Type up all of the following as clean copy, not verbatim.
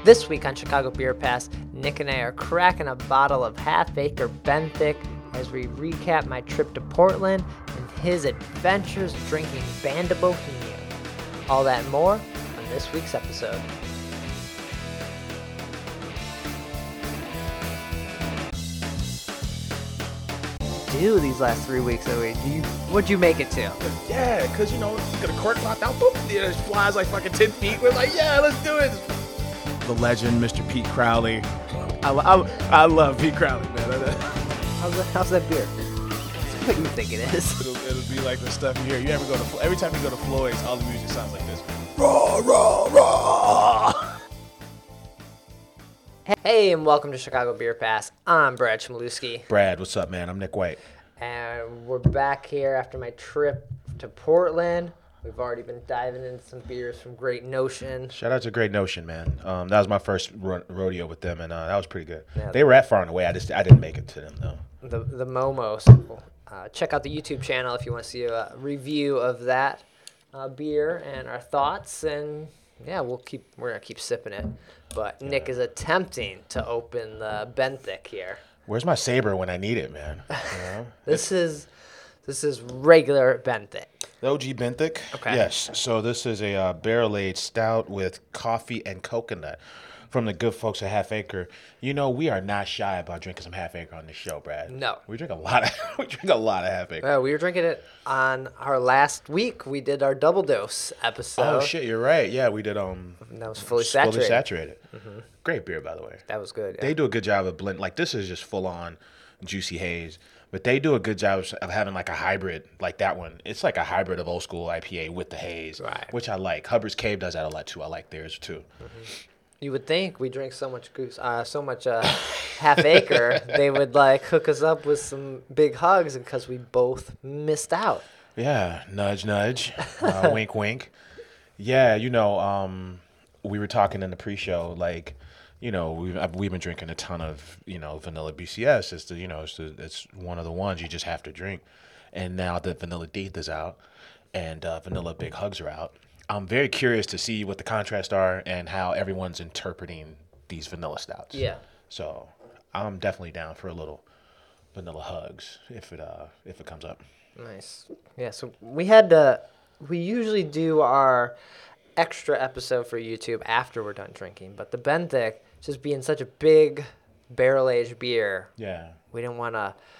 This week on Chicago Beer Pass, Nick and I are cracking a bottle of Half Acre Benthic as we recap my trip to Portland and his adventures drinking Banda Bohemia. All that and more on this week's episode. Do these last 3 weeks of it? What'd you make it to? Yeah, because, you get a cork locked out, boop, it flies like fucking 10 feet. We're like, yeah, let's do it. The legend, Mr. Pete Crowley. I love Pete Crowley, man. How's that beer? It's what you think it is. It'll be like the stuff you hear. You ever go to, every time you go to Floyd's, all the music sounds like this. Raw, raw, raw. Hey, and welcome to Chicago Beer Pass. I'm Brad Chmielewski. Brad, what's up, man? I'm Nick White. And we're back here after my trip to Portland. We've already been diving into some beers from Great Notion. Shout out to Great Notion, man. That was my first rodeo with them, and that was pretty good. Yeah, they were at Far and Away. I didn't make it to them, though. The Momos. Check out the YouTube channel if you want to see a review of that beer and our thoughts. And yeah, we're gonna keep sipping it. But Nick is attempting to open the Benthic here. Where's my saber when I need it, man? You know? This is regular Benthic. The OG Benthic? Okay. Yes. So this is a barrel-aged stout with coffee and coconut from the good folks at Half Acre. We are not shy about drinking some Half Acre on this show, Brad. No. We drink a lot of Half Acre. Yeah, we were drinking it on our last week. We did our double dose episode. Oh shit, you're right. Yeah, we did that was fully saturated. Mm-hmm. Great beer, by the way. That was good. Yeah. They do a good job of blend. Like, this is just full-on juicy haze. But they do a good job of having like a hybrid, like that one. It's like a hybrid of old school IPA with the haze, right? Which I like. Hubbard's Cave does that a lot too. I like theirs too. Mm-hmm. You would think we drink so much Half Acre, they would like hook us up with some big hugs because we both missed out. Yeah, nudge, nudge, wink, wink. Yeah, we were talking in the pre-show, like. We've been drinking a ton of, vanilla BCS. It's one of the ones you just have to drink. And now that Vanilla Death is out and Vanilla Big Hugs are out, I'm very curious to see what the contrasts are and how everyone's interpreting these vanilla stouts. Yeah. So I'm definitely down for a little Vanilla Hugs if it comes up. Nice. Yeah. So we usually do our extra episode for YouTube after we're done drinking, but the Benthic just being such a big barrel-aged beer. Yeah. We didn't want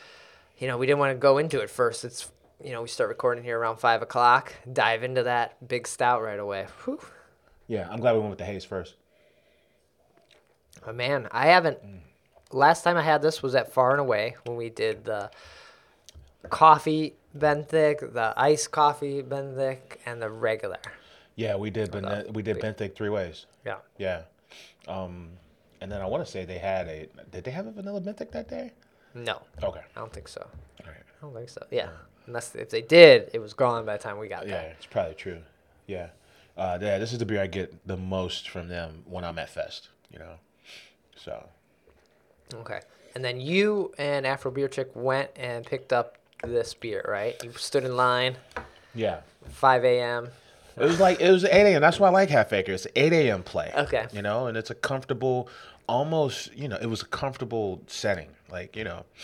to go into it first. It's, we start recording here around 5 o'clock, dive into that big stout right away. Whew. Yeah, I'm glad we went with the haze first. Oh, man, I haven't. Last time I had this was at Far and Away when we did the coffee Benthic, the iced coffee Benthic, and the regular. Yeah, we did Benthic 3 ways. Yeah. Yeah. And then I want to say did they have a vanilla Benthic that day? No. Okay. I don't think so. All right. I don't think so. Yeah. Unless if they did, it was gone by the time we got there. Yeah, it's probably true. Yeah. This is the beer I get the most from them when I'm at Fest, So. Okay. And then you and Afro Beer Chick went and picked up this beer, right? You stood in line. Yeah. 5 a.m. It was 8 a.m. That's why I like Half Acre. It's an 8 a.m. play. Okay. And it's a comfortable, almost, it was a comfortable setting. Like,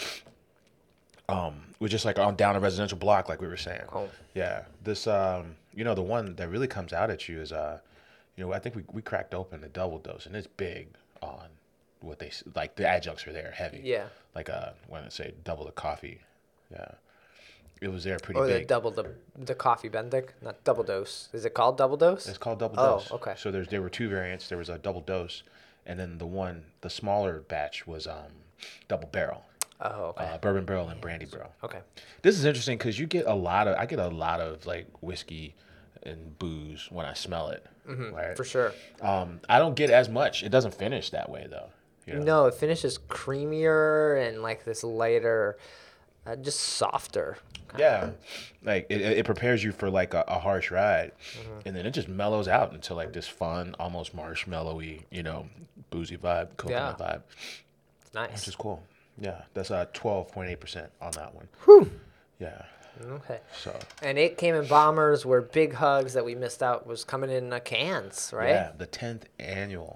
we're just like on down a residential block, like we were saying. Oh. Yeah. This, the one that really comes out at you is, I think we cracked open the double dose, and it's big on what they, like the adjuncts are there, heavy. Yeah. Like, when I say double the coffee. Yeah. It was there pretty Or big. double the coffee Benthic, not double dose. Is it called double dose? It's called double dose. Oh, okay. So there were two variants. There was a double dose, and then the smaller batch was double barrel. Oh, okay. Bourbon barrel and brandy barrel. Okay. This is interesting because I get a lot of like whiskey and booze when I smell it. Mm-hmm, right? For sure. I don't get as much. It doesn't finish that way though. No, it finishes creamier and like this lighter, just softer. Yeah, like it prepares you for like a harsh ride, and then it just mellows out into like this fun, almost marshmallowy, boozy vibe, coconut vibe. Nice. Which is cool. Yeah, that's 12.8% on that one. Whew. Yeah. Okay. So. And it came in bombers where Big Hugs that we missed out was coming in cans, right? Yeah, the 10th annual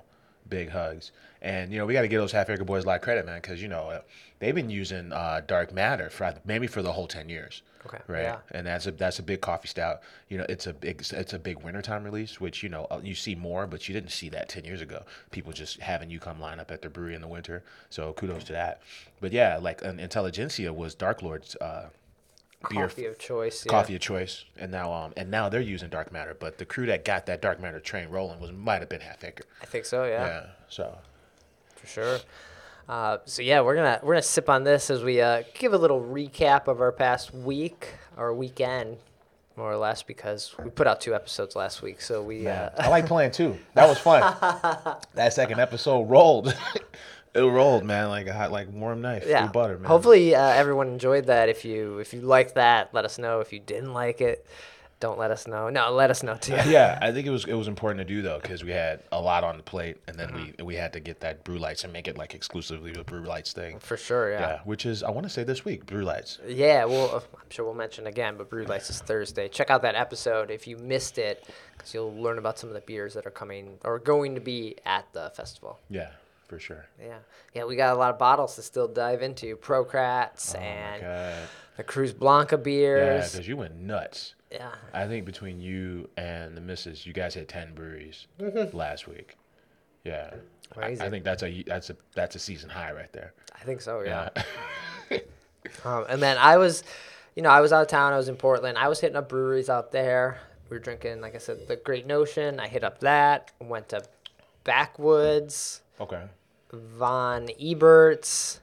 Big hugs. And, we got to give those Half Acre Boys a lot of credit, man, because, they've been using Dark Matter maybe for the whole 10 years. Okay. Right. Yeah. And that's a big coffee stout. It's a big wintertime release, which, you see more, but you didn't see that 10 years ago. People just having you come line up at their brewery in the winter. So kudos to that. But yeah, like Intelligentsia was Dark Lord's beer Coffee of choice. Yeah. coffee of choice, and now they're using Dark Matter. But the crew that got that Dark Matter train rolling might have been Half Acre. I think so. Yeah. Yeah. So. For sure. So yeah, we're gonna sip on this as we give a little recap of our past week or weekend, more or less, because we put out 2 episodes last week. So we. I like playing too. That was fun. That second episode rolled. It rolled, man, like a hot, like warm knife through butter, man. Hopefully everyone enjoyed that. If you liked that, let us know. If you didn't like it, don't let us know. No, let us know too. Yeah, I think it was important to do though, because we had a lot on the plate, and then we had to get that Brew Lights and make it like exclusively a Brew Lights thing. For sure, yeah. Yeah, which is I want to say this week, Brew Lights. Yeah, well, I'm sure we'll mention again, but Brew Lights is Thursday. Check out that episode if you missed it, because you'll learn about some of the beers that are coming or going to be at the festival. Yeah, for sure. Yeah, we got a lot of bottles to still dive into. Procrats and the Cruz Blanca Yeah, beers. because you went nuts. Yeah. I think between you and the missus, you guys had 10 breweries last week. Yeah. Crazy. I think that's a season high right there. I think so, yeah. Yeah. And then I was out of town. I was in Portland. I was hitting up breweries out there. We were drinking, like I said, the Great Notion. I hit up that. Went to Backwoods, Okay. Von Ebert's,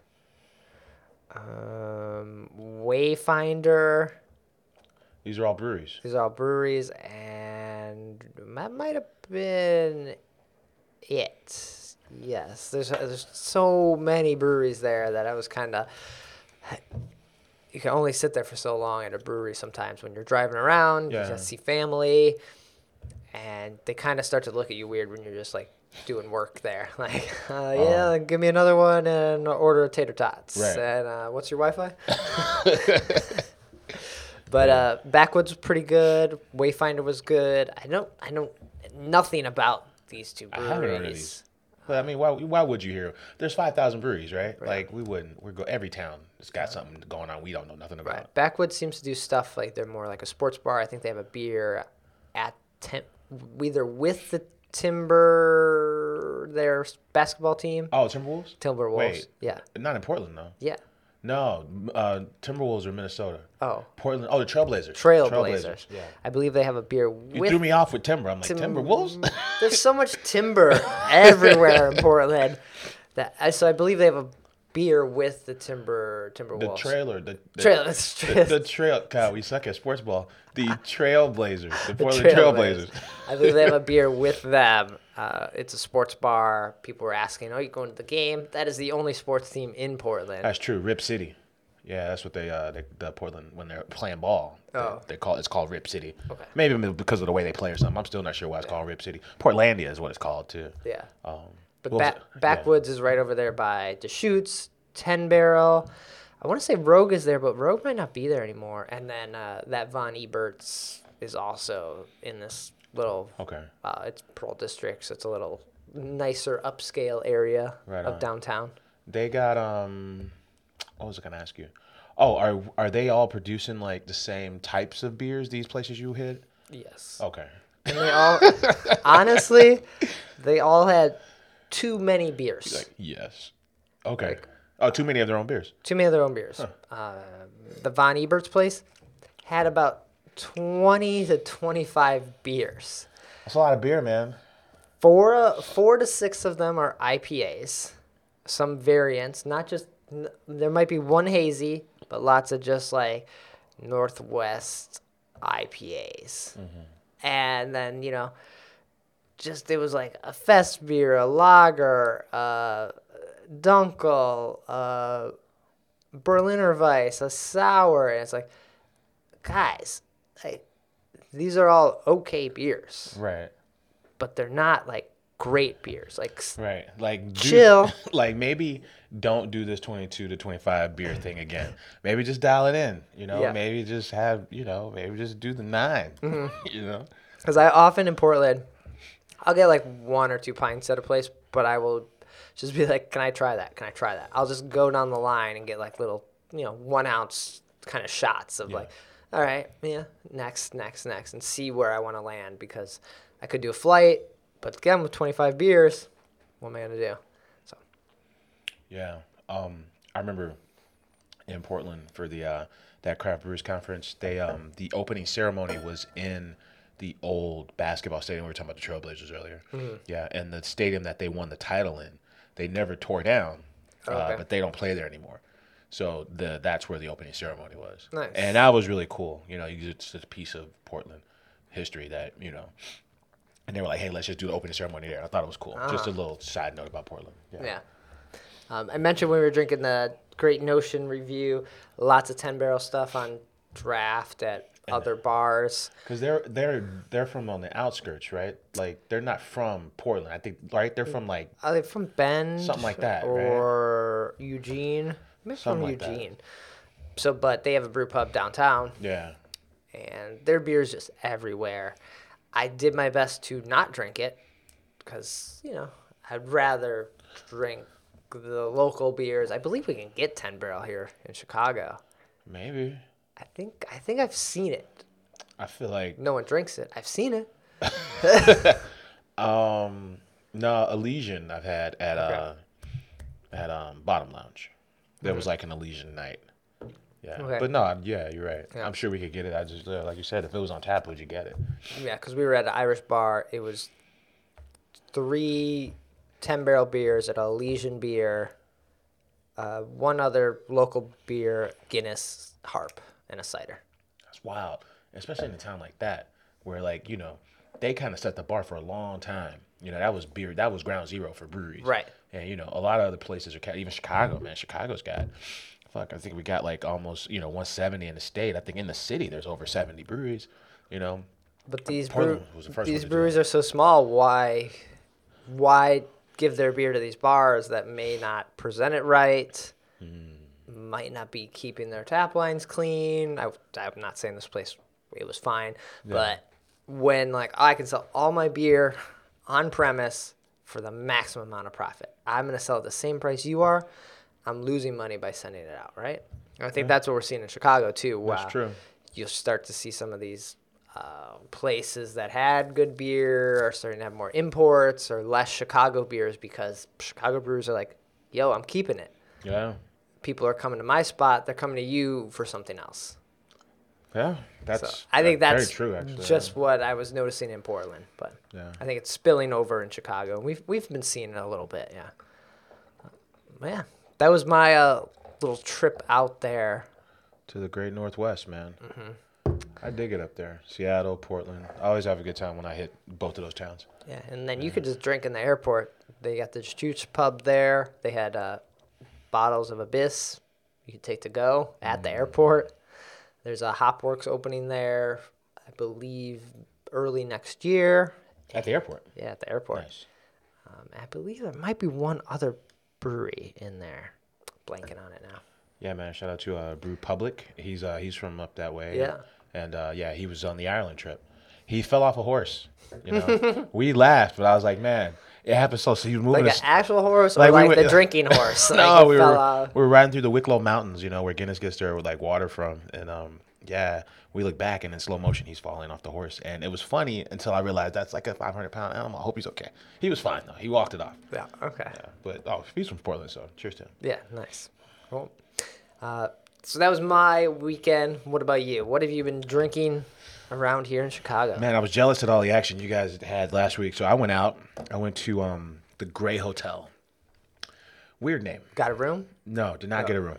Wayfinder. These are all breweries. These are all breweries, and that might have been it. Yes, there's so many breweries there that I was kind of. You can only sit there for so long at a brewery sometimes when you're driving around. Yeah. You just see family, and they kind of start to look at you weird when you're just like doing work there. Like, yeah, give me another one and order a tater tots. Right. And what's your Wi-Fi? But Backwoods was pretty good. Wayfinder was good. I know nothing about these two breweries. I haven't heard of these. But I mean, why would you hear? There's 5,000 breweries, right? Like every town has got something going on we don't know nothing about. Right. Backwoods seems to do stuff like they're more like a sports bar. I think they have a beer at either with the their basketball team. Oh, Timberwolves? Timberwolves. Wait. Yeah. Not in Portland, though. Yeah. No, Timberwolves are Minnesota. Oh. Portland. Oh, the Trailblazers. Trailblazers. Yeah. I believe they have a beer You with. threw me off with Timber. I'm like, Timberwolves? There's so much timber everywhere in Portland. So I believe they have a beer with the Timberwolves. The trailer. The trail. God, we suck at sports ball. The Trailblazers. The Portland Trailblazers. Trailblazers. I believe they have a beer with them. It's a sports bar. People were asking, "Oh, you going to the game?" That is the only sports team in Portland. That's true. Rip City. Yeah, that's what the Portland, when they're playing ball, it's called Rip City. Okay. Maybe because of the way they play or something. I'm still not sure why it's called Rip City. Portlandia is what it's called too. Yeah. What was But it? Backwoods is right over there by Deschutes, 10 Barrel. I want to say Rogue is there, but Rogue might not be there anymore. And then that Von Ebert's is also in this little. Okay. It's Pearl District, so it's a little nicer upscale area of downtown. They got what was I gonna ask you? Oh, are they all producing like the same types of beers? These places you hit? Yes. Okay. And they all, honestly, they all had too many beers. Like yes. Okay. Too many of their own beers. Too many of their own beers. The Von Ebert's place had about 20 to 25 beers. That's a lot of beer, man. 4 to 6 of them are IPAs. Some variants, not just, there might be one hazy, but lots of just like Northwest IPAs. Mm-hmm. And then, just it was like a fest beer, a lager, Dunkel, Berliner Weiss, a sour, and it's like, guys, these are all okay beers, Right. but they're not like great beers. Like, Right. Like chill. Like maybe don't do this 22 to 25 beer thing again. Maybe just dial it in. Yeah. Maybe just have maybe just do the 9. Mm-hmm. You know. Because I often in Portland, I'll get like 1 or 2 pints at a place, but I will just be like, can I try that? Can I try that? I'll just go down the line and get like little, 1 ounce kind of shots of like, all right, yeah, next, and see where I want to land, because I could do a flight, but again, with 25 beers, what am I going to do? So, Yeah. I remember in Portland for the that craft brewers conference, they the opening ceremony was in the old basketball stadium. We were talking about the Trailblazers earlier. Yeah, and the stadium that they won the title in, they never tore down, Okay. but they don't play there anymore. So that's where the opening ceremony was. Nice. And that was really cool. It's a piece of Portland history that and they were like, hey, let's just do the opening ceremony there. I thought it was cool. Just a little side note about Portland. yeah. I mentioned when we were drinking the Great Notion review, lots of 10-barrel stuff on draft at other bars. Because they're from on the outskirts, right? Like they're not from Portland, I think, right? They're from like Are they from Bend? Something like that, or Eugene? Maybe Something from like that. Eugene. So, but they have a brew pub downtown, yeah. and their beer's just everywhere. I did my best to not drink it because, I'd rather drink the local beers. I believe we can get 10-barrel here in Chicago. Maybe. I think I've seen it. I feel like No one drinks it. I've seen it. no, Elysian I've had at Bottom Lounge. There was like an Elysian night. Yeah. Okay. But no, yeah, you're right. Yeah. I'm sure we could get it. I just like you said, if it was on tap, would you get it? Yeah, because we were at an Irish bar. It was 3 10-barrel beers at Elysian Beer, one other local beer, Guinness, Harp, and a cider. That's wild, especially in a town like that, where they kind of set the bar for a long time. That was beer. That was ground zero for breweries. Right. And a lot of other places are even Chicago, man. Chicago's got, I think we got like almost 170 in the state. I think in the city there's over 70 breweries. But these Portland was the first one to do breweries it. are so small. Why give their beer to these bars that may not present it right? Might not be keeping their tap lines clean. I'm not saying this place, it was fine, but when I can sell all my beer on premise for the maximum amount of profit, I'm going to sell at the same price you are. I'm losing money by sending it out, right? And I think that's what we're seeing in Chicago too. That's true. You'll start to see some of these places that had good beer are starting to have more imports or less Chicago beers, because Chicago brewers are like, yo, I'm keeping it. Yeah. People are coming to my spot. They're coming to you for something else. Yeah. So I think that's very true, actually. just what I was noticing in Portland, but I think it's spilling over in Chicago. We've been seeing it a little bit, yeah. But yeah, that was my little trip out there. To the great Northwest, man. I dig it up there. Seattle, Portland. I always have a good time when I hit both of those towns. Yeah, and then you could just drink in the airport. They got the Stoots pub there. They had bottles of Abyss you could take to go at the airport. There's a Hopworks opening there, I believe, early next year. At the airport? Yeah, at the airport. Nice. I believe there might be one other brewery in there. Blanking on it now. Yeah, man. Shout out to Brew Public. He's from up that way. Yeah. And he was on the Ireland trip. He fell off a horse. We laughed, but I was like, man, it happened so he was moving. Like an actual horse, or like we like were- the drinking horse? No, we fell were off. riding through the Wicklow Mountains, where Guinness gets their water from, and we look back and in slow motion he's falling off the horse, and it was funny until I realized that's like a 500-pound animal. I hope he's okay. He was fine though. He walked it off. Yeah, okay. Yeah, but he's from Portland, so cheers to him. Yeah, nice. Cool. So that was my weekend. What about you? What have you been drinking around here in Chicago? Man, I was jealous at all the action you guys had last week, so I went out. I went to the Gray Hotel. Weird name. Got a room? No, did not get a room.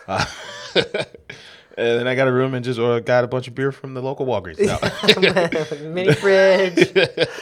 And then I got a room and just got a bunch of beer from the local Walgreens. No. Mini fridge.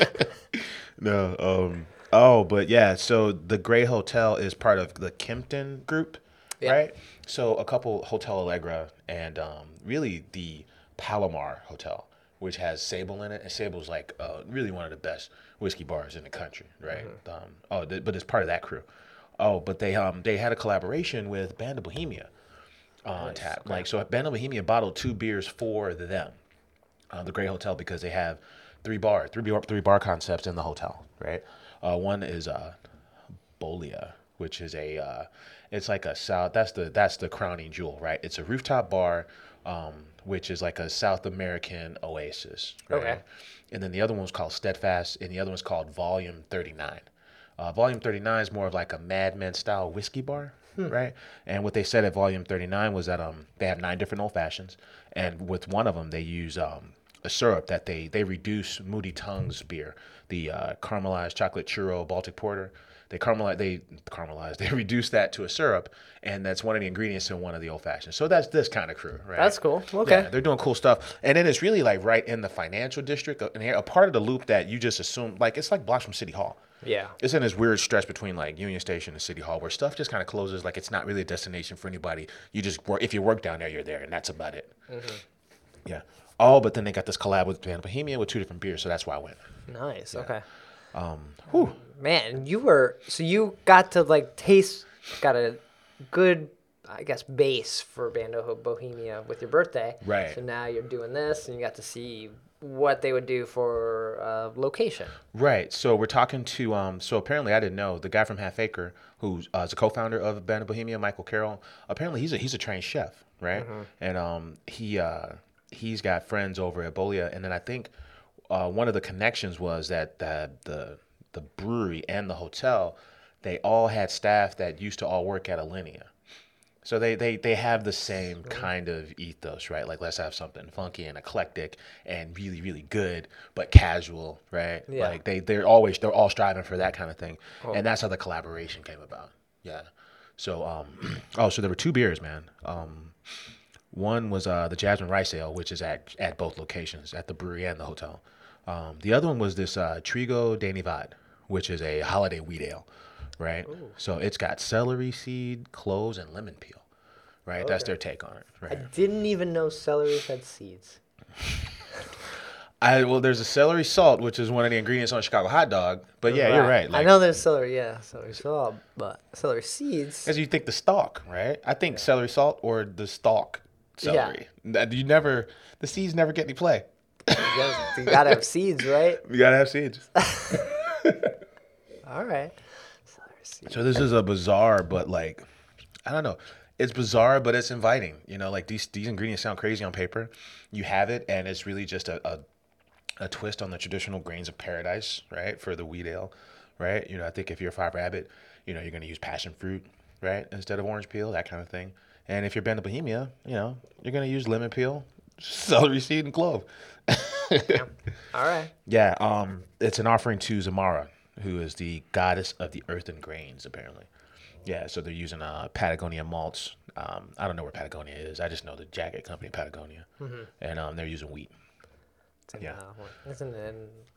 No. But yeah, so the Gray Hotel is part of the Kimpton Group, right? So a couple, Hotel Allegra and really the Palomar Hotel, which has Sable in it. And Sable's like really one of the best whiskey bars in the country, right? But it's part of that crew. But they had a collaboration with Band of Bohemia on tap. Okay. So Band of Bohemia bottled 2 beers for them, the Gray Hotel, because they have three bar concepts in the hotel, right? One is Bolia, which is it's like a south. That's the crowning jewel, right? It's a rooftop bar, which is like a South American oasis, right? Okay. And then the other one's called Steadfast, and the other one's called Volume 39. Volume 39 is more of like a Mad Men style whiskey bar, right? And what they said at Volume 39 was that they have 9 different old fashions, and with one of them they use a syrup that they reduce Moody Tongue's beer, the caramelized chocolate churro Baltic Porter. They they reduce that to a syrup, and that's one of the ingredients in one of the old fashions. So that's this kind of crew, right? That's cool. Okay. Yeah, they're doing cool stuff, and then it's really like right in the financial district, and a part of the loop that you just assume, like it's like blocks from City Hall. Yeah. It's in this weird stretch between like Union Station and City Hall where stuff just kind of closes. Like it's not really a destination for anybody. You just work, if you work down there, you're there, and that's about it. Yeah. Oh, but then they got this collab with Band Bohemia with 2 different beers, so that's why I went. Nice. Okay. Whew. Man, you got to got a good, I guess, base for Bando Bohemia with your birthday. Right. So now you're doing this, and you got to see what they would do for location. Right. So we're talking to so apparently I didn't know the guy from Half Acre who's is a co-founder of Band of Bohemia, Michael Carroll. Apparently he's a trained chef, right? And he's got friends over at Bolia, and then I think one of the connections was that the brewery and the hotel, they all had staff that used to all work at Alinea. So they have the same kind of ethos, right? Like let's have something funky and eclectic and really, really good, but casual, right? Yeah. Like they're all striving for that kind of thing. And that's how the collaboration came about. Yeah. So so there were 2 beers, man. One was the Jasmine Rice Ale, which is at both locations, at the brewery and the hotel. The other one was this Trigo de Nivad, which is a holiday wheat ale, right? Ooh. So it's got celery seed, cloves, and lemon peel, right? Okay. That's their take on it, right? I didn't even know celery had seeds. There's a celery salt, which is one of the ingredients on a Chicago hot dog. But yeah, you're right. I know there's celery salt, but celery seeds. As you think the stalk, right? I think celery salt or the stalk celery. Yeah. The seeds never get any play. You gotta have seeds, right? You gotta have seeds. All right. So this is a bizarre, but like, I don't know. It's bizarre, but it's inviting. You know, like these ingredients sound crazy on paper. You have it, and it's really just a twist on the traditional grains of paradise, right? For the wheat ale, right? You know, I think if you're a Five Rabbit, you know, you're going to use passion fruit, right? Instead of orange peel, that kind of thing. And if you're Band of Bohemia, you know, you're going to use lemon peel, celery seed, and clove. Yeah. All right. Yeah. It's an offering to Zamara, who is the goddess of the earth and grains, apparently. Yeah, so they're using Patagonia malts. I don't know where Patagonia is. I just know the jacket company Patagonia, and they're using wheat. Isn't it in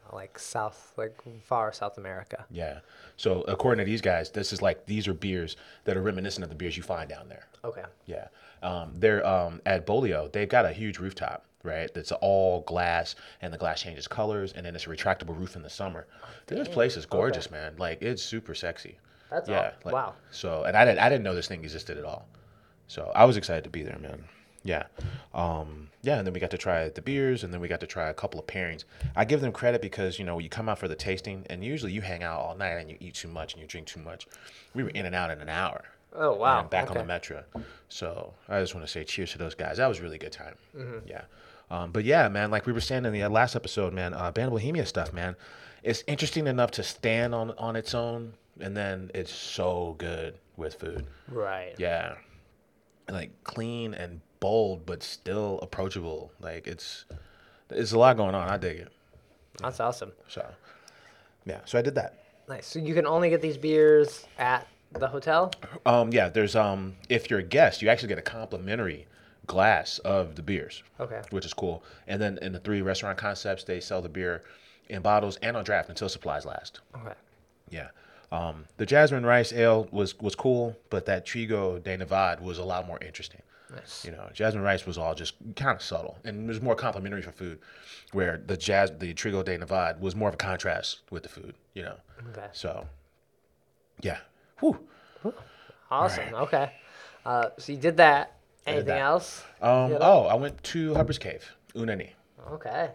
far South America? Yeah. So according to these guys, these are beers that are reminiscent of the beers you find down there. Okay. Yeah. They're at Bolio. They've got a huge rooftop, right? That's all glass, and the glass changes colors, and then it's a retractable roof in the summer. This place is gorgeous, man. Like it's super sexy. That's awesome. Wow. So, and I didn't know this thing existed at all. So I was excited to be there, man. Yeah. And then we got to try the beers, and then we got to try a couple of pairings. I give them credit because, you know, you come out for the tasting, and usually you hang out all night and you eat too much and you drink too much. We were in and out in an hour. Oh, wow. And back on the Metro. So I just want to say cheers to those guys. That was a really good time. Yeah. But yeah, man, like we were saying in the last episode, man, Band of Bohemia stuff, man, it's interesting enough to stand on its own, and then it's so good with food. Right. Yeah. Like clean and bold, but still approachable. Like it's a lot going on. I dig it. That's awesome. So, yeah. So I did that. Nice. So you can only get these beers at the hotel? Yeah. There's if you're a guest, you actually get a complimentary glass of the beers. Okay. Which is cool. And then in the 3 restaurant concepts, they sell the beer in bottles and on draft until supplies last. Okay. Yeah. The Jasmine Rice Ale was cool, but that Trigo de Nivad was a lot more interesting. Nice. You know, Jasmine Rice was all just kind of subtle, and it was more complimentary for food, where the Trigo de Nivad was more of a contrast with the food, you know. Okay. So, yeah. Whew. Awesome. Right. Okay. So you did that. Anything else? I went to Hubbard's Cave, Unani. Okay. Yeah.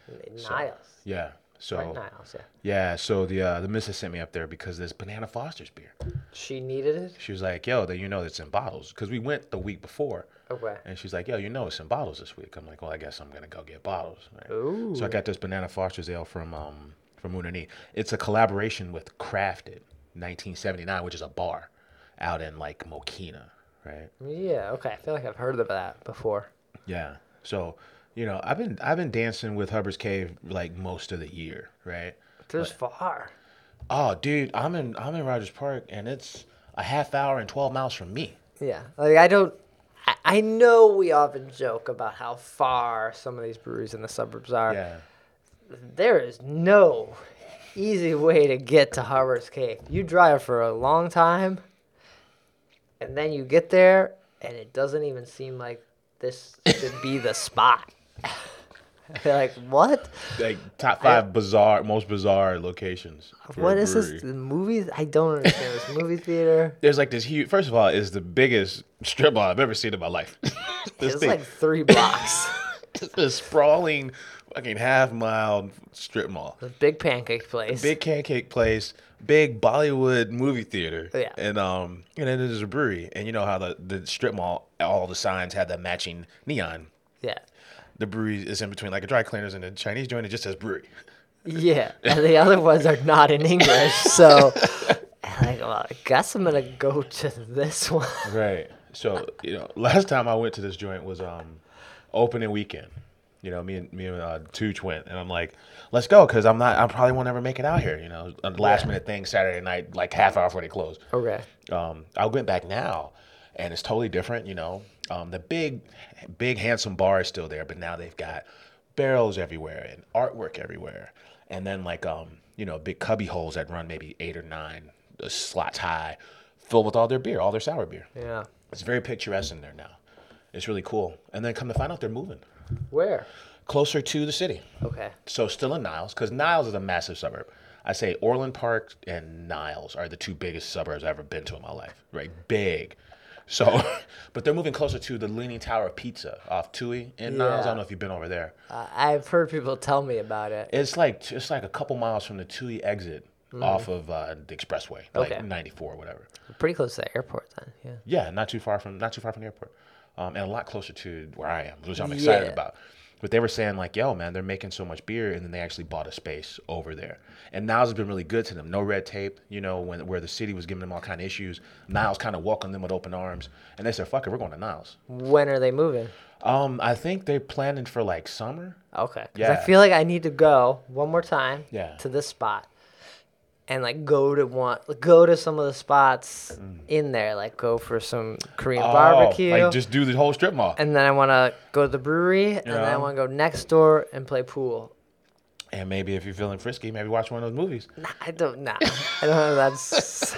Niles. Yeah. So Right, Niles, yeah. yeah. So the missus sent me up there because there's Banana Foster's beer. She needed it? She was like, "Yo, that it's in bottles." Because we went the week before, Okay. and she's like, "Yo, it's in bottles this week." I'm like, "Well, I guess I'm gonna go get bottles." Right? Ooh. So I got this Banana Foster's ale from Unani. It's a collaboration with Crafted 1979, which is a bar out in like Mokina, right? Yeah, okay. I feel like I've heard of that before. Yeah. So, I've been dancing with Hubbard's Cave like most of the year, right? There's far. Oh, dude, I'm in Rogers Park and it's a half hour and 12 miles from me. Yeah. Like, I know we often joke about how far some of these breweries in the suburbs are. Yeah. There is no easy way to get to Hubbard's Cave. You drive for a long time, and then you get there, and it doesn't even seem like this should be the spot. You're like, what? Like top 5 most bizarre locations. For What a is this? brewery. The movies? I don't understand this movie theater. There's like this huge. First of all, it's the biggest strip mall I've ever seen in my life. This It's thing, like 3 blocks. it's a sprawling, fucking half-mile strip mall. The big pancake place. Big pancake place, big Bollywood movie theater. Yeah. And then there's a brewery. And you know how the strip mall, all the signs had that matching neon. Yeah. The brewery is in between like a dry cleaners and a Chinese joint. It just says brewery. Yeah. And the other ones are not in English. So I'm like, well, I guess I'm going to go to this one. Right. So, last time I went to this joint was opening weekend. Me and Tooch went, and I'm like, let's go, because I probably won't ever make it out here. A last minute thing Saturday night, like half hour before they close. Okay. I went back now, and it's totally different. The big handsome bar is still there, but now they've got barrels everywhere and artwork everywhere, and then like big cubby holes that run maybe 8 or 9 slots high, filled with all their beer, all their sour beer. Yeah. It's very picturesque in there now. It's really cool. And then come to find out they're moving Where? closer to the city. Okay. So still in Niles, because Niles is a massive suburb. I say Orland Park and Niles are the 2 biggest suburbs I've ever been to in my life. Right? Big. So, but they're moving closer to the Leaning Tower of Pizza off Tui in Niles. I don't know if you've been over there. I've heard people tell me about it. It's like a couple miles from the Tui exit off of the expressway, like Okay. 94 or whatever. Pretty close to the airport then. Yeah. Yeah, not too far from the airport, and a lot closer to where I am, which I'm excited Yeah. about. But they were saying like, yo, man, they're making so much beer, and then they actually bought a space over there. And Niles has been really good to them. No red tape, where the city was giving them all kind of issues. Niles kind of welcomed them with open arms, and they said, fuck it, we're going to Niles. When are they moving? I think they're planning for like summer. Okay. 'Cause Yeah. I feel like I need to go one more time Yeah. to this spot. And like go to some of the spots in there, like go for some Korean barbecue. Like just do the whole strip mall. And then I want to go to the brewery, and then I Yeah. want to go next door and play pool. And maybe if you're feeling frisky, maybe watch one of those movies. I don't know. That's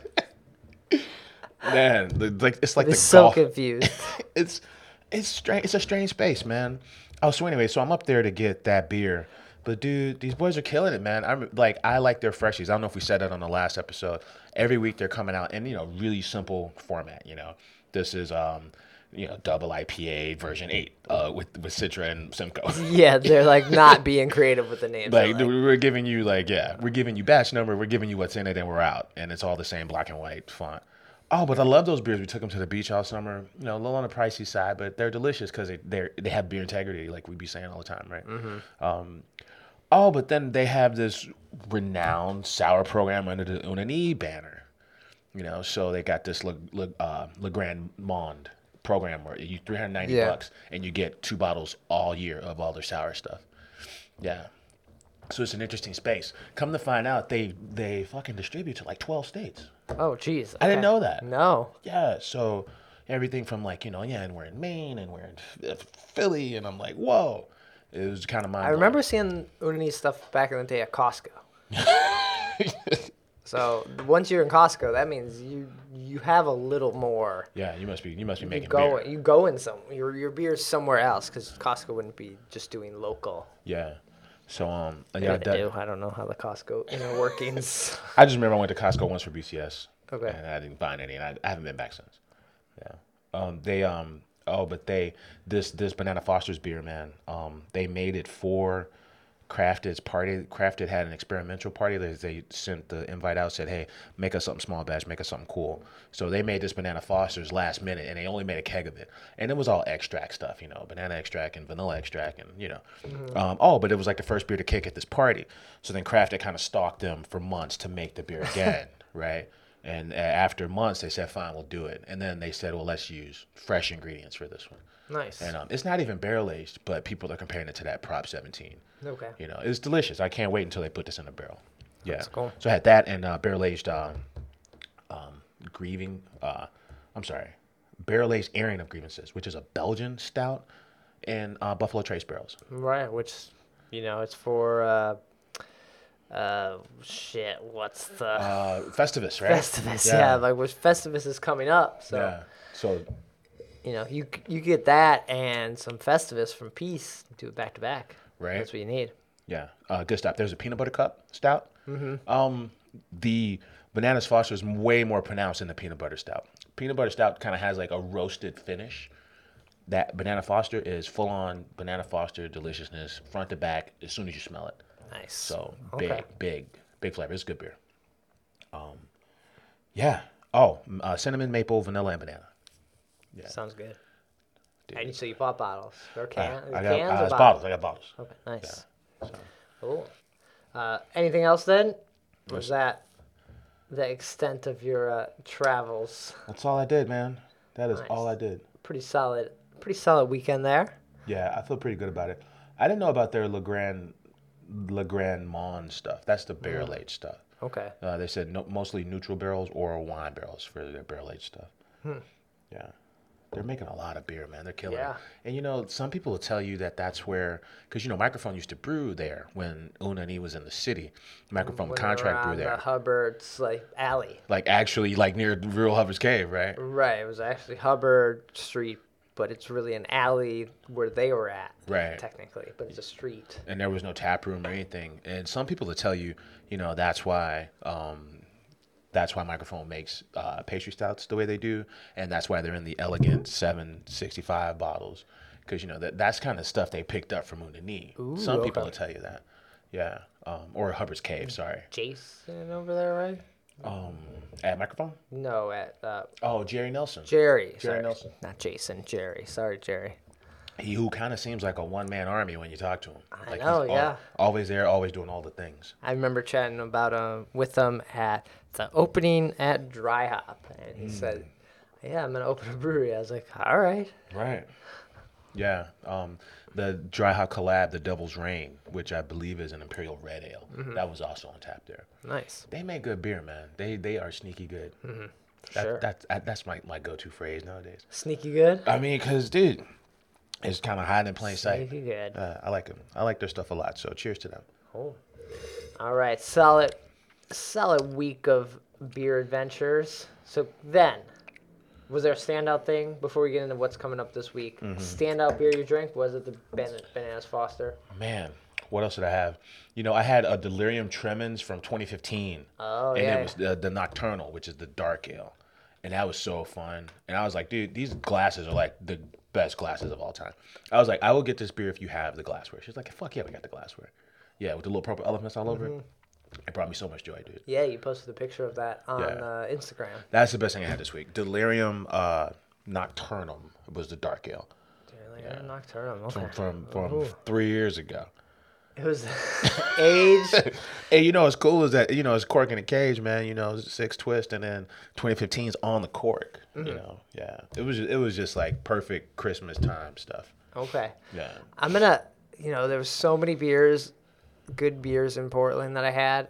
Man, it's like I'm the so golf. confused. It's strange. It's a strange space, man. Oh, so anyway, so I'm up there to get that beer, but dude, these boys are killing it, man. I like their freshies. I don't know if we said that on the last episode. Every week they're coming out in really simple format. This is double IPA version 8 with Citra and Simcoe. Yeah, they're like not being creative with the names. Like They're we're giving you we're giving you batch number, we're giving you what's in it, and we're out, and it's all the same black and white font. Oh, but I love those beers. We took them to the beach all summer. A little on the pricey side, but they're delicious because they have beer integrity, like we be saying all the time, right? Mm-hmm. But then they have this renowned sour program under the Unani banner. So they got this Le Grand Monde program where you $390 and you get 2 bottles all year of all their sour stuff. Yeah. So it's an interesting space. Come to find out, they fucking distribute to like 12 states. Oh, geez. I didn't okay. know that. No. Yeah, so everything from like, and we're in Maine and we're in Philly, and I'm like, whoa. It was kind of mind-blowing. I remember seeing Unani stuff back in the day at Costco. So once you're in Costco, that means you have a little more. Yeah, you must be making Go beer. you go in some your beer's somewhere else because Costco wouldn't be just doing local. Yeah. So Maybe yeah, they do. I don't know how the Costco inner workings. I just remember I went to Costco once for BCS. Okay. And I didn't find any, and I haven't been back since. Yeah. This Banana Foster's beer, man. They made it for Crafted had an experimental party that they sent the invite out, said, hey, make us something small batch, make us something cool. So they made this Banana Foster's last minute, and they only made a keg of it. And it was all extract stuff, banana extract and vanilla extract, and but it was like the first beer to kick at this party. So then Crafted kind of stalked them for months to make the beer again, right? And after months, they said, fine, we'll do it. And then they said, well, let's use fresh ingredients for this one. Nice. And it's not even barrel aged, but people are comparing it to that Prop 17. Okay. It's delicious. I can't wait until they put this in a barrel. Yeah. That's cool. So I had that and barrel aged barrel aged airing of grievances, which is a Belgian stout and Buffalo Trace barrels. Right, which, it's for, what's the... Festivus, right? Festivus, yeah. Which Festivus is coming up, so... Yeah, so... you get that and some Festivus from Peace, do it back to back. Right. That's what you need. Yeah, good stuff. There's a peanut butter cup stout. The Bananas Foster is way more pronounced than the peanut butter stout. Peanut butter stout kind of has like a roasted finish. That Banana Foster is full on Banana Foster deliciousness, front to back, as soon as you smell it. Nice. So Okay. big flavor. It's good beer. Yeah. Oh, cinnamon, maple, vanilla, and banana. Yeah. Sounds good. And so you bought bottles or cans? I cans got or bottles. I got bottles. Okay, nice. Yeah, so. Cool. Anything else then? Was that the extent of your travels? That's all I did, man. That is Nice. all I did. Pretty solid weekend there. Yeah, I feel pretty good about it. I didn't know about their Le Grand Mon stuff. That's the barrel aged stuff. Okay. They said mostly neutral barrels or wine barrels for their barrel aged stuff. Yeah. They're making a lot of beer, man. They're killing Yeah. it. And, some people will tell you that's where, because, Microphone used to brew there when Una and E was in the city. Microphone When contract around brew there. the Hubbard's alley. Like, actually, like near Real Hubbard's Cave, right? Right. It was actually Hubbard Street, but it's really an alley where they were at. Right. Technically, but it's a street. And there was no tap room or anything. And some people will tell you, that's why Microphone makes pastry stouts the way they do, and that's why they're in the elegant 765 bottles, because that's kind of stuff they picked up from Una and E. Some people okay. will tell you that, yeah, or Hubbard's Cave. Sorry, Jason over there, right? at Microphone. No, at Jerry Nelson. Jerry. Jerry Sorry. Nelson. Not Jason. Jerry. Sorry, Jerry. He who kind of seems like a one-man army when you talk to him. I know, yeah. Always there, always doing all the things. I remember chatting about with him at the opening at Dry Hop, and he said, "Yeah, I'm gonna open a brewery." I was like, "All right." Right. Yeah. The Dry Hop collab, the Devil's Reign, which I believe is an Imperial Red Ale, that was also on tap there. Nice. They make good beer, man. They are sneaky good. Sure. That's my go-to phrase nowadays. Sneaky good. I mean, because, dude, it's kind of hiding in plain sight. Sneaky good. I like them. I like their stuff a lot, so cheers to them. Cool. All right, solid week of beer adventures. So then, was there a standout thing before we get into what's coming up this week? Standout beer you drank? Was it the Bananas Foster? Man, what else did I have? I had a Delirium Tremens from 2015. Oh, and yeah. it was the Nocturnal, which is the dark ale. And that was so fun. And I was like, dude, these glasses are like the best glasses of all time. I was like, I will get this beer if you have the glassware. She's like, fuck yeah, we got the glassware. Yeah, with the little purple elephants all over it. It brought me so much joy, dude. Yeah, you posted a picture of that on Yeah. Instagram. That's the best thing I had this week. Delirium Nocturnum was the dark ale Nocturnal. Okay. from 3 years ago. It was aged. Hey, what's cool is that, it's cork in a cage, man. 6 twist, and then 2015's on the cork. Yeah. It was just like perfect Christmas time stuff. Okay. Yeah. I'm gonna, there was so many beers, good beers in Portland that I had,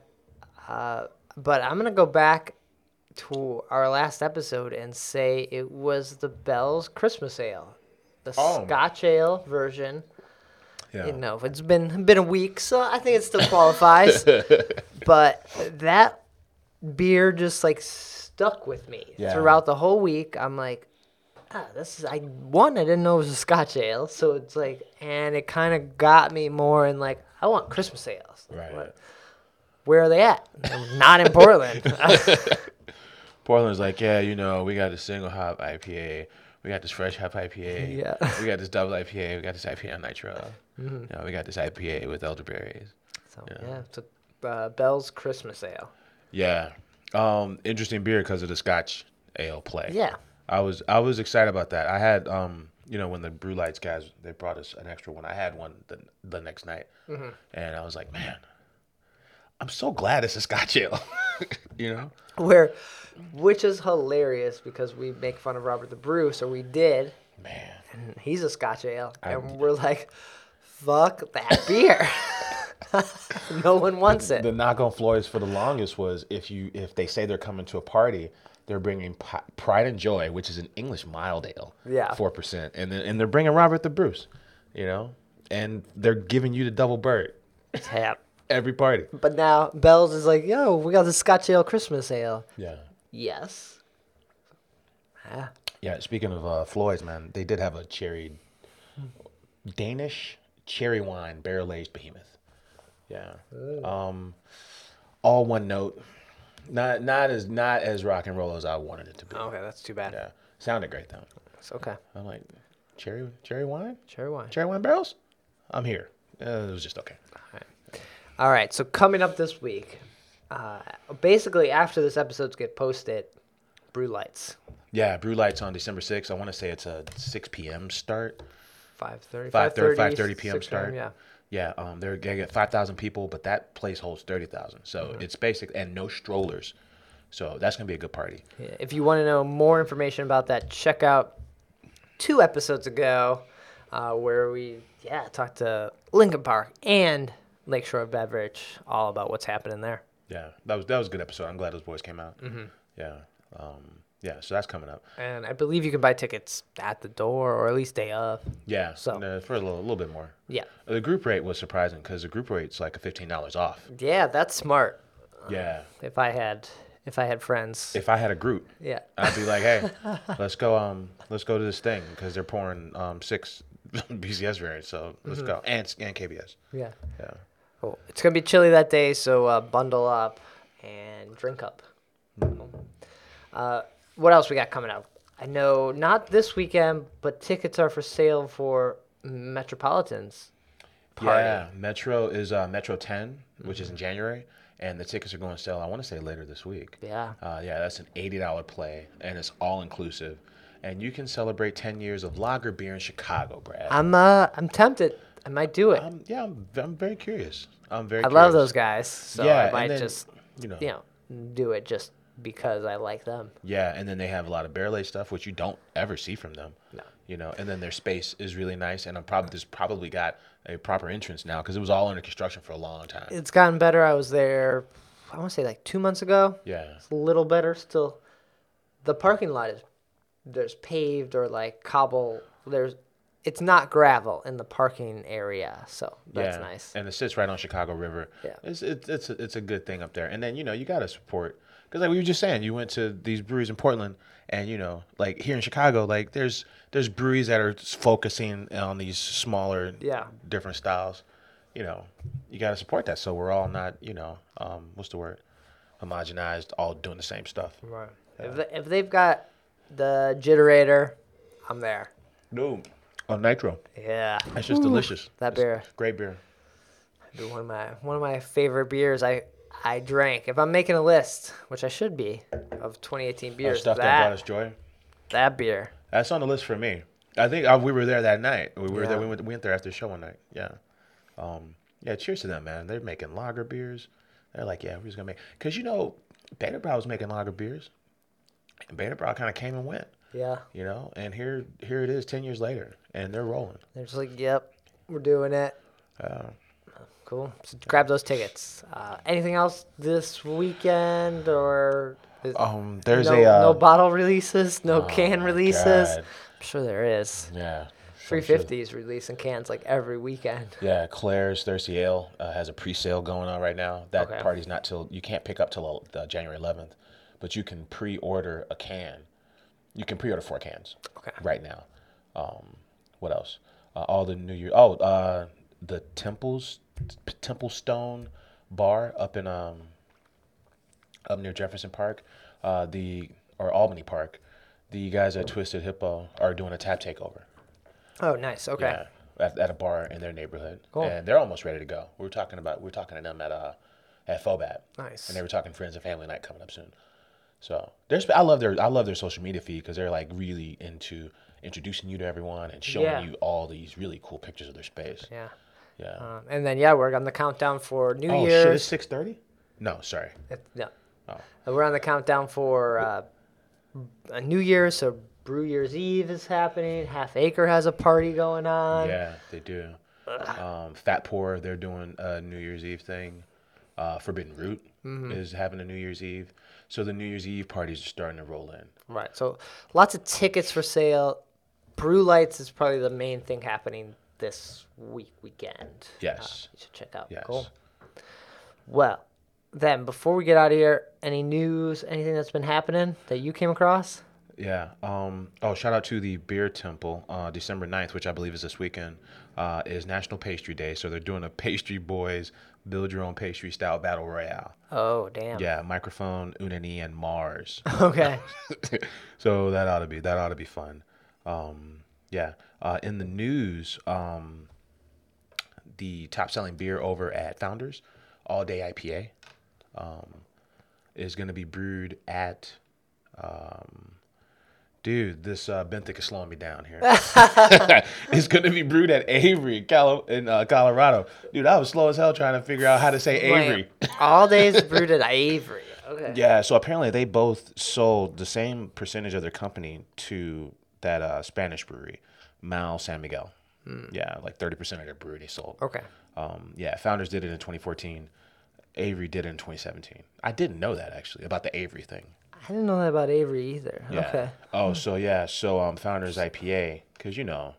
but I'm gonna go back to our last episode and say it was the Bell's Christmas Ale, the Scotch Ale version. Yeah. It's been a week, so I think it still qualifies. But that beer just stuck with me throughout the whole week. I'm like, I didn't know it was a Scotch ale, so it's and it kind of got me more in I want Christmas ales. Right. Where are they at? Not in Portland. Portland's like, we got this single hop IPA. We got this fresh hop IPA. Yeah. We got this double IPA. We got this IPA on Nitro. You know, we got this IPA with elderberries. So yeah, it's a Bell's Christmas Ale. Yeah. Interesting beer because of the Scotch ale play. Yeah. I was excited about that. I had you know, when the Brew Lights guys, they brought us an extra one. I had one the next night, and I was like, man, I'm so glad it's a Scotch ale. You know, Which is hilarious because we make fun of Robert the Bruce, or we did. man. And he's a Scotch Ale, and we're like, fuck that beer. No one wants it. The knock on Floyd's for the longest was if they say they're coming to a party, they're bringing Pride and Joy, which is an English mild ale, Yeah. 4%, and they're bringing Robert the Bruce, you know, and they're giving you the double bird Tap. every party. But now Bell's is like, yo, we got the Scotch Ale Christmas Ale. Yeah. Yes. Ah. Yeah, speaking of Floyd's, man, they did have a Danish cherry wine barrel aged behemoth. Yeah. All one note. Not as rock and roll as I wanted it to be. Okay, that's too bad. Yeah. Sounded great though. It's okay. I'm like, cherry wine? Cherry wine. Cherry wine barrels? I'm here. It was just okay. All right, so coming up this week, basically after this episodes get posted, Brew Lights. Yeah, Brew Lights on December 6th. I want to say it's a 6 p.m. start. 5:30. 5:30 p.m. 6 start. yeah. Yeah, they're gonna get 5,000 people, but that place holds 30,000. So it's basic and no strollers. So that's gonna be a good party. Yeah, if you want to know more information about that, check out 2 episodes ago where we talked to Lincoln Park and Lakeshore Beverage all about what's happening there. Yeah, that was a good episode. I'm glad those boys came out. Yeah, yeah. So that's coming up. And I believe you can buy tickets at the door or at least day of. Yeah, So- for a little bit more. Yeah. The group rate was surprising because the group rate's like $15 off. Yeah, that's smart. Yeah. If I had friends. If I had a group, Yeah. I'd be like, hey, let's go to this thing because they're pouring 6 BCS variants. So let's go and KBS. Yeah. Yeah. Cool. It's gonna be chilly that day, so bundle up and drink up. What else we got coming up? I know not this weekend, but tickets are for sale for Metropolitan's party. Yeah, Metro is Metro 10, which is in January, and the tickets are going to sell. I want to say later this week. Yeah. Yeah, that's an $80 play, and it's all inclusive, and you can celebrate 10 years of lager beer in Chicago, Brad. I'm tempted. I might do it. I'm very curious. I'm very. I curious. love those guys, so Yeah, I and might then, just you know. do it just because I like them. Yeah, and then they have a lot of barrel aged stuff, which you don't ever see from them. No. You know, and then their space is really nice, and there's probably got a proper entrance now because it was all under construction for a long time. It's gotten better. I was there, I want to say like 2 months ago. Yeah. It's a little better still. The parking lot there's paved or like cobble. It's not gravel in the parking area, so that's nice. And it sits right on Chicago River. Yeah. It's a good thing up there. And then, you know, you got to support, because like we were just saying, you went to these breweries in Portland, and, you know, like here in Chicago, like there's breweries that are focusing on these smaller, different styles. You know, you got to support that, so we're all not, you know, what's the word, homogenized, all doing the same stuff. Right. If they've got the Jitterator, I'm there. No. On Nitro. Yeah. That's just delicious. That It's beer. Great beer. Be one of my favorite beers I drank. If I'm making a list, which I should be, of 2018 beers, Stuff that brought us joy. that beer. That's on the list for me. I think we were there that night. We were there. We went there after the show one night. Yeah. Yeah. Cheers to them, man. They're making lager beers. They're like, yeah, we're just gonna make, because you know, Beta Brau was making lager beers, and Beta Brau kind of came and went. Yeah. You know, and here it is 10 years later, and they're rolling. They're just like, yep, we're doing it. Cool. So grab those tickets. Anything else this weekend or? There's no bottle releases, no can releases. God. I'm sure there is. Yeah. 350 is releasing cans like every weekend. Yeah, Claire's Thirsty Ale has a pre-sale going on right now. That Okay. party's not till, you can't pick up till January 11th, but you can pre-order a can. You can pre-order 4 cans right now. What else? All the New Year. The Templestone Bar up in up near Jefferson Park, or Albany Park. The guys at Twisted Hippo are doing a tap takeover. Oh, nice. Okay. at a bar in their neighborhood, Cool. and they're almost ready to go. We were talking to them at FOBAT, Nice. and they were talking friends and family night coming up soon. So I love their social media feed because they're like really into introducing you to everyone and showing you all these really cool pictures of their space. Yeah. Yeah. And then we're on the countdown for New Oh Year's. shit! It's 6:30. No, sorry. No. Oh. We're on the countdown for a New Year's, so Brew Year's Eve is happening. Half Acre has a party going on. Yeah, they do. Fat Poor, they're doing a New Year's Eve thing. Forbidden Root is having a New Year's Eve. So the New Year's Eve parties are starting to roll in. Right. So lots of tickets for sale. Brew Lights is probably the main thing happening this weekend. Yes. You should check out. Yes. Cool. Well, then before we get out of here, any news, anything that's been happening that you came across? Yeah. Shout out to the Beer Temple. December 9th, which I believe is this weekend, is National Pastry Day. So they're doing a Pastry Boys build your own pastry style battle royale. Oh, damn. Yeah, Microphone, Unani, and Mars. Okay. So that ought to be fun. In the news, the top selling beer over at Founders, All Day IPA, is going to be brewed at. Dude, this Benthic is slowing me down here. It's going to be brewed at Avery, Colorado. Dude, I was slow as hell trying to figure out how to say Avery. All Days brewed at Avery. Okay. Yeah, so apparently they both sold the same percentage of their company to that Spanish brewery, Mal San Miguel. Yeah, like 30% of their brewery they sold. Okay. Founders did it in 2014. Avery did it in 2017. I didn't know that, actually, about the Avery thing. I didn't know that about Avery either. Yeah. Okay. Oh, so Founders IPA, because,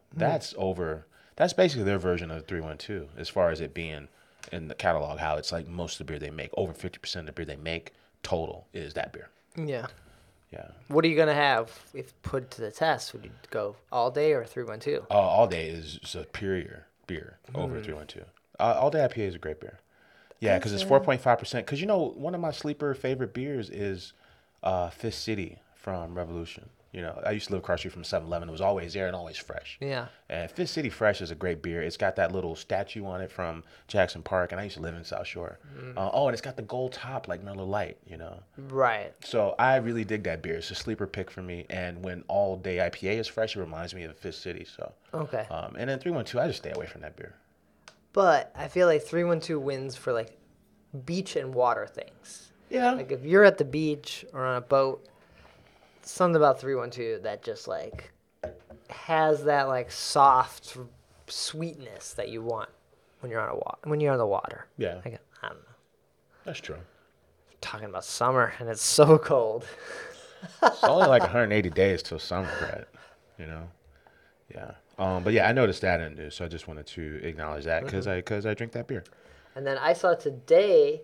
that's basically their version of the 312, as far as it being in the catalog, how it's like most of the beer they make, over 50% of the beer they make total is that beer. Yeah. Yeah. What are you going to have if put to the test? Would you go All Day or 312? All Day is superior beer over 312. All Day IPA is a great beer. Yeah, because it's 4.5%. Because, one of my sleeper favorite beers is Fist City from Revolution. I used to live across the street from 7-Eleven. It was always there and always fresh. Yeah. And Fist City Fresh is a great beer. It's got that little statue on it from Jackson Park, and I used to live in South Shore. And it's got the gold top like Miller Lite, Right. So I really dig that beer. It's a sleeper pick for me. And when All Day IPA is fresh, it reminds me of Fist City. So Okay. And then 312, I just stay away from that beer. But I feel like 312 wins for like beach and water things. Yeah. Like if you're at the beach or on a boat, something about 312 that just like has that like soft sweetness that you want when you're on the water. Yeah. Like, I don't know. That's true. Talking about summer and it's so cold. It's only like 180 days till summer, Brett. Yeah. But yeah, I noticed that in the news, so I just wanted to acknowledge that because I drink that beer. And then I saw today,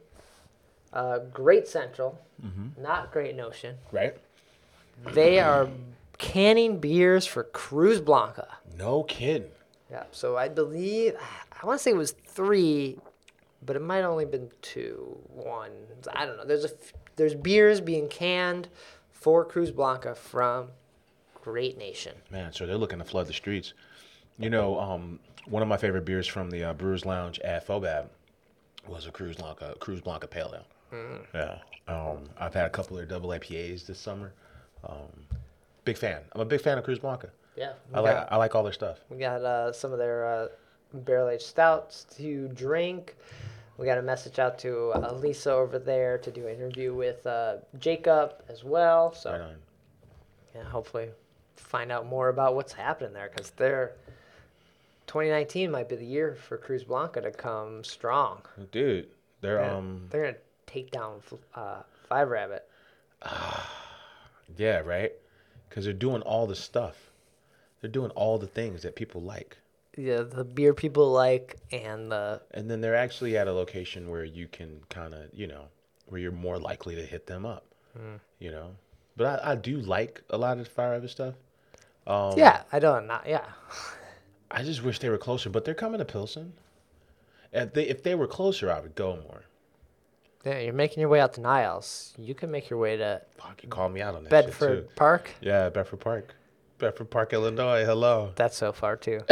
Great Central, not Great Notion. Right? They are canning beers for Cruz Blanca. No kidding. Yeah, so I believe, I want to say it was 3, but it might have only been 2, 1. I don't know. There's beers being canned for Cruz Blanca from Great Nation. Man, so they're looking to flood the streets. One of my favorite beers from the Brewers Lounge at FOBAB was a Cruz Blanca Pale Ale. Yeah. I've had a couple of their double IPAs this summer. Big fan. I'm a big fan of Cruz Blanca. Yeah. I like all their stuff. We got some of their barrel-aged stouts to drink. We got a message out to Lisa over there to do an interview with Jacob as well. So, Right on. yeah, hopefully find out more about what's happening there because 2019 might be the year for Cruz Blanca to come strong. Dude, they're They're gonna take down Five Rabbit. yeah, right? Because they're doing all the stuff. They're doing all the things that people like. Yeah, the beer people like And then they're actually at a location where you can kind of, where you're more likely to hit them up, But I do like a lot of the Fire Rabbit stuff. yeah, I don't not yeah. I just wish they were closer, but they're coming to Pilsen. If they were closer, I would go more. Yeah, you're making your way out to Niles. You can make your way to Fuck, you called me out on that shit Bedford too. Park. Yeah, Bedford Park. Bedford Park, Illinois. Hello. That's so far too.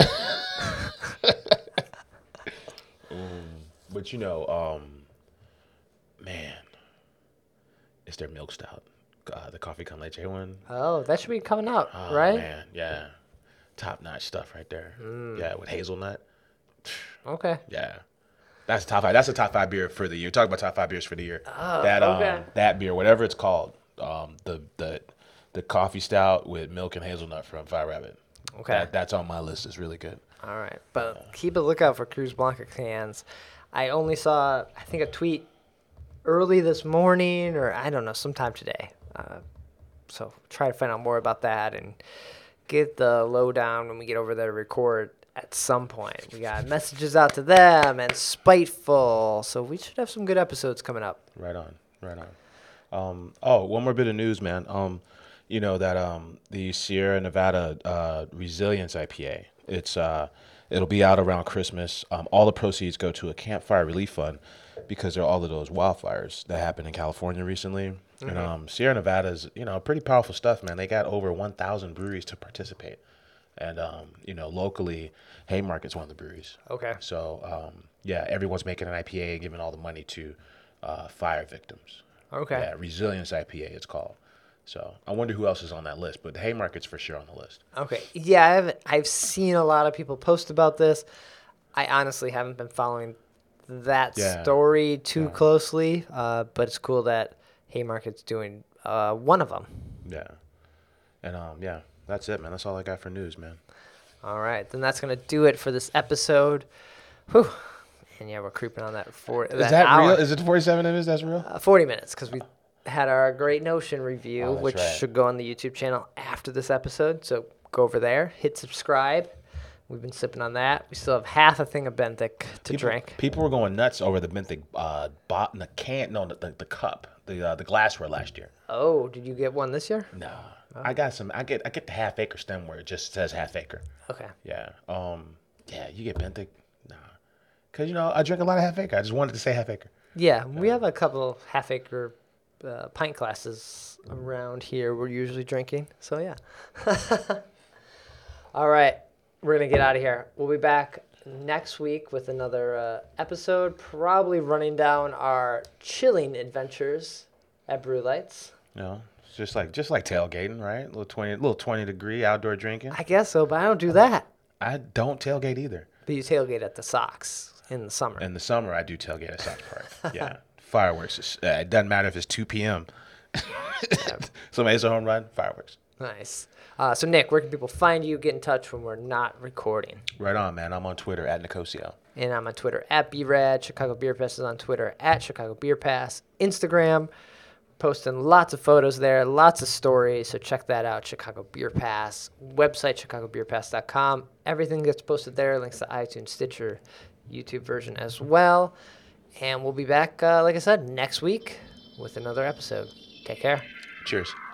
But man, it's their milk stout. The coffee con leche one. Oh, that should be coming out, Oh right? man, yeah, top notch stuff right there. Yeah, with hazelnut. Okay. Yeah, that's top five. That's a top five beer for the year. Talk about top five beers for the year. Oh, that okay. that beer, whatever it's called, the coffee stout with milk and hazelnut from Fire Rabbit. Okay. That's on my list. It's really good. All right, but keep a lookout for Cruz Blanca cans. I only saw, I think, a tweet early this morning, or I don't know, sometime today. So try to find out more about that and get the lowdown when we get over there to record at some point. We got messages out to them and Spiteful, so we should have some good episodes coming up. Right on, right on. Oh, one more bit of news, man. The Sierra Nevada Resilience IPA. It'll be out around Christmas. All the proceeds go to a campfire relief fund because there are all of those wildfires that happened in California recently. Mm-hmm. And Sierra Nevada is pretty powerful stuff, man. They got over 1,000 breweries to participate, and locally, Haymarket's one of the breweries. Okay. So everyone's making an IPA and giving all the money to fire victims. Okay. Yeah, Resilience IPA it's called. So I wonder who else is on that list, but Haymarket's for sure on the list. Okay. Yeah, I've seen a lot of people post about this. I honestly haven't been following that story too closely, but it's cool that Haymarket's doing one of them. Yeah. And that's it, man. That's all I got for news, man. All right, then that's gonna do it for this episode. Whew. And yeah, we're creeping on that Is that hour. real? Is it 47 minutes? That's real? 40 minutes, because we had our Great Notion review, which right. should go on the YouTube channel after this episode. So go over there, hit subscribe. We've been sipping on that. We still have half a thing of Benthic to drink. People were going nuts over the Benthic the cup, the glassware last year. Oh, did you get one this year? No, I got some. I get the half acre stem where it just says half acre. Okay. Yeah. You get Benthic? Nah, because I drink a lot of half acre. I just wanted to say half acre. Yeah, we have a couple half acre pint glasses around here we're usually drinking. So yeah. All right, we're gonna get out of here. We'll be back next week with another episode, probably running down our chilling adventures at Brew Lights. It's just like tailgating, right? A little 20 degree outdoor drinking. I guess so, but I don't do that. I don't tailgate either. But you tailgate at the Sox in the summer. In the summer, I do tailgate at Sox Park. Yeah, fireworks. It doesn't matter if it's 2 p.m. Somebody's a home run, fireworks. Nice. So Nick, where can people find you? Get in touch when we're not recording. Right on, man. I'm on Twitter at Nicosio. And I'm on Twitter at BRAD. Chicago Beer Pass is on Twitter at Chicago Beer Pass. Instagram, posting lots of photos there, lots of stories. So check that out, Chicago Beer Pass. Website, chicagobeerpass.com. Everything gets posted there. Links to iTunes, Stitcher, YouTube version as well. And we'll be back, like I said, next week with another episode. Take care. Cheers.